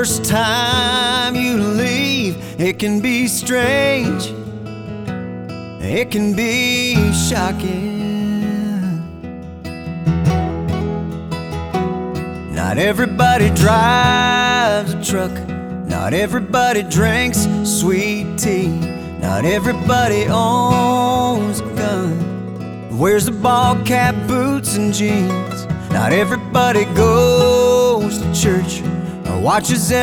First time you leave, it can be strange, it can be shocking. Not everybody drives a truck, not everybody drinks sweet tea, not everybody owns a gun, wears the ball cap, boots and jeans. Not everybody goes to church or watches